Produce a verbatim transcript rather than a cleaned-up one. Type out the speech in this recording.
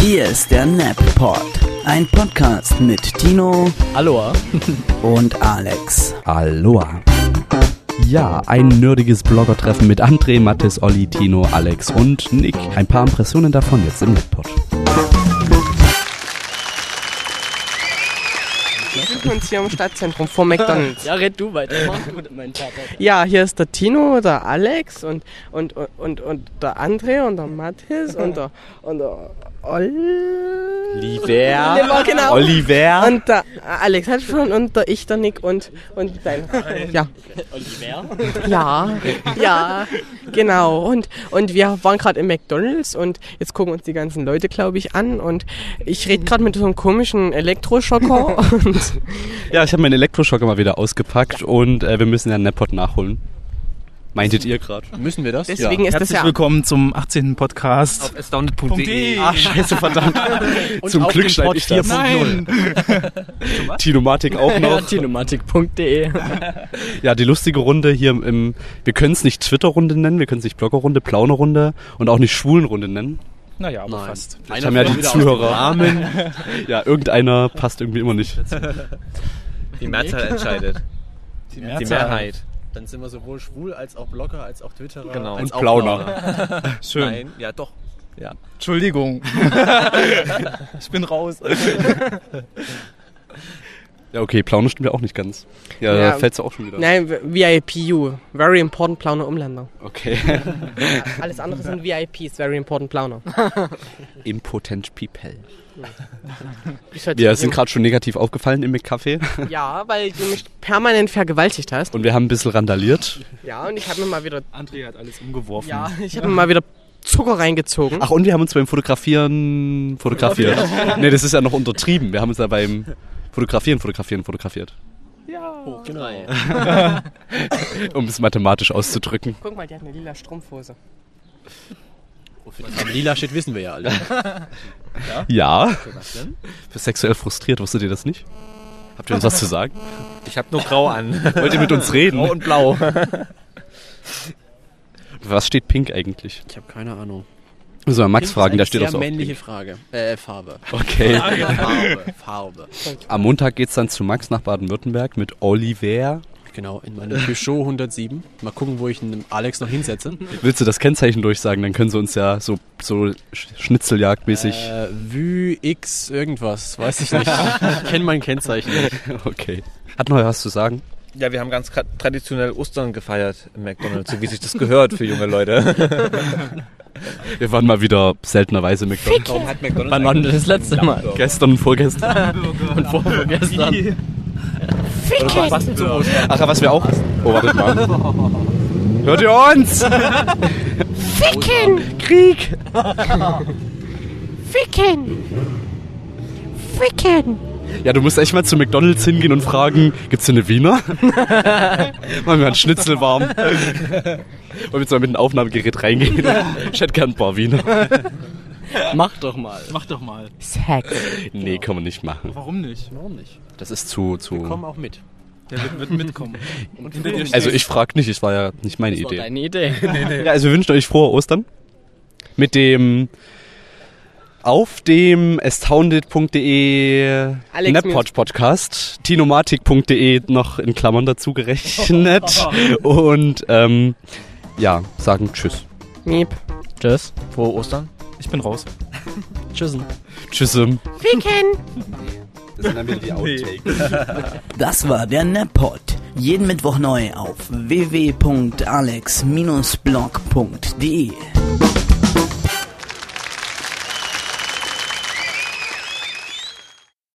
Hier ist der Neppod, ein Podcast mit Tino, Aloha und Alex. Aloha. Ja, ein nerdiges Blogger-Treffen mit André, Mathis, Olli, Tino, Alex und Nick. Ein paar Impressionen davon jetzt im Neppod. Wir befinden uns hier im Stadtzentrum vor McDonald's. Ja, red du weiter. Mein Vater. Ja, hier ist der Tino, der Alex und, und, und, und, und der André und der Mathis und der, und der Oliver. Ja, genau. Oliver. Und der Alex hat schon und der ich, der Nick und, und dein. Ja. Oliver? Ja, ja, genau. Und, und wir waren gerade im McDonald's und jetzt gucken uns die ganzen Leute, glaube ich, an. Und ich rede gerade mit so einem komischen Elektroschocker. Und Ja, ich habe meinen Elektroschocker mal wieder ausgepackt und äh, wir müssen ja einen Neppod nachholen. Meintet ihr gerade? Müssen wir das? deswegen ist das Herzlich ja. willkommen zum achtzehnten Podcast. Auf astounded punkt de. Ach, scheiße, verdammt. Und Zum auf Glück dem schneide Pod ich das. Nein! Tinomatik auch noch. Tinomatik punkt de. Ja, die lustige Runde hier im, wir können es nicht Twitter-Runde nennen, wir können es nicht Blogger-Runde, Plauner-Runde und auch nicht Schwulen-Runde nennen. Naja, aber Nein. fast. Vielleicht haben ja die Zuhörer. Ja, irgendeiner passt irgendwie immer nicht. Die Mehrzahl entscheidet. Die Die Mehrzahl. Mehrheit. Dann sind wir sowohl schwul als auch Blogger, als auch Twitterer. Genau. Als Und auch Plauner. Schön. Nein, ja doch. Ja. Entschuldigung. Ich bin raus. Ja, okay, Plauner stimmt ja auch nicht ganz. Ja, Ja. da fällt's auch schon wieder. Nein, V I P U. Very important Plauner Umländer. Okay. Alles andere sind V I Ps, Very important Plauner. Impotent People. Ich sollte- Wir sind gerade schon negativ aufgefallen im Café Ja, weil du mich permanent vergewaltigt hast. und wir haben ein bisschen randaliert. Ja, und ich habe mir mal wieder. André hat alles umgeworfen. Ja, ich habe mir mal wieder Zucker reingezogen. Ach, und wir haben uns beim Fotografieren fotografiert. Nee, das ist ja noch untertrieben. Wir haben uns ja beim Fotografieren, Fotografieren, fotografiert. Oh, genau. Um es mathematisch auszudrücken. Guck mal, die hat eine lila Strumpfhose. Am Lila steht, wissen wir ja alle. Ja. Was denn? Für sexuell frustriert, wusstet ihr das nicht? Habt ihr uns was zu sagen? Ich habe nur grau an. Wollt ihr mit uns reden? Grau und blau. Was steht Pink eigentlich? Ich habe keine Ahnung. So, Max Pink fragen, ist da eine steht doch sehr so. auf männliche Pink. Frage. Äh, Farbe. Okay. Farbe. Farbe. Am Montag geht's dann zu Max nach Baden-Württemberg mit Oliver. Genau, in meinem Peugeot hundertsieben. Mal gucken, wo ich den Alex noch hinsetze. Willst du das Kennzeichen durchsagen? Dann können sie uns ja so, so Sch- Schnitzeljagdmäßig. Äh, Vue X irgendwas, weiß ich nicht. Ich kenne mein Kennzeichen nicht. Okay. Hat noch was zu sagen? Ja, wir haben ganz tra- traditionell Ostern gefeiert im McDonald's, so wie sich das gehört für junge Leute. Wir waren mal wieder seltenerweise mit Warum hat McDonald's Wann war denn das letzte Mal? gestern und vorgestern. Und vorgestern. Oder was denn so? Ach, was wir auch... Oh, wartet mal. Hört ihr uns? Ficken! Krieg! Ficken! Ficken! Ja, du musst echt mal zu McDonald's hingehen und fragen, gibt's hier eine Wiener? Machen wir einen Schnitzel warm. Und jetzt mal mit dem Aufnahmegerät reingehen. Ich hätte gern ein paar Wiener. Mach doch mal. Mach doch mal. Sex. Nee, kann man nicht machen. Warum nicht? Warum nicht? Das ist zu... zu Komm auch mit. Der wird, wird mitkommen. Und hinter dir also steht- ich frag nicht, es war ja nicht meine Das war Idee. deine Idee. Ja, also wir wünschen euch frohe Ostern. Mit dem auf dem astounded punkt de Alex Neppod Podcast, tinomatik punkt de noch in Klammern dazu gerechnet und ähm, ja, sagen Tschüss. Miep. Tschüss. Frohe Ostern. Ich bin raus. Tschüssen. Tschüssem. Ficken! Das sind dann wieder die Outtakes. Das war der Neppod. Jeden Mittwoch neu auf w w w punkt alex Bindestrich blog punkt de.